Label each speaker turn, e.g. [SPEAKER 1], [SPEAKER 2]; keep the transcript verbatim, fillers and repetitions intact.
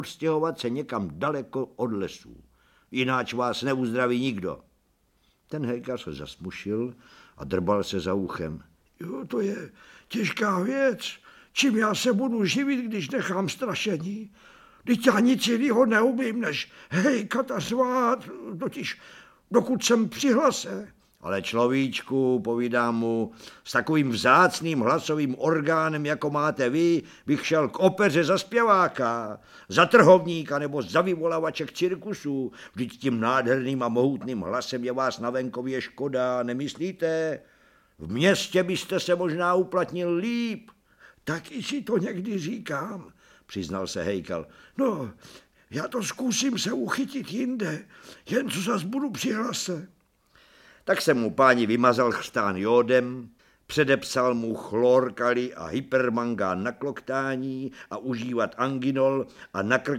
[SPEAKER 1] stěhovat se někam daleko od lesů. Jináč vás neuzdraví nikdo. Ten hejkař se zasmušil a drbal se za uchem.
[SPEAKER 2] Jo, to je těžká věc. Čím já se budu živit, když nechám strašení? Vždyť já nic jiného neumím, než hejkat a zvát, totiž dokud jsem při hlase.
[SPEAKER 1] Ale človíčku, povídám mu, s takovým vzácným hlasovým orgánem, jako máte vy, bych šel k opeře za zpěváka, za trhovníka nebo za vyvolavače k cirkusu. Vždyť tím nádherným a mohutným hlasem je vás na venkově škoda, nemyslíte? V městě byste se možná uplatnil líp.
[SPEAKER 2] Taky si to někdy říkám,
[SPEAKER 1] přiznal se hejkal.
[SPEAKER 2] No, já to zkusím se uchytit jinde, jen co zas budu při hlase.
[SPEAKER 1] Tak se mu páni vymazal chřtán jódem, předepsal mu chlorkali a hypermangán na kloktání a užívat anginol a na krk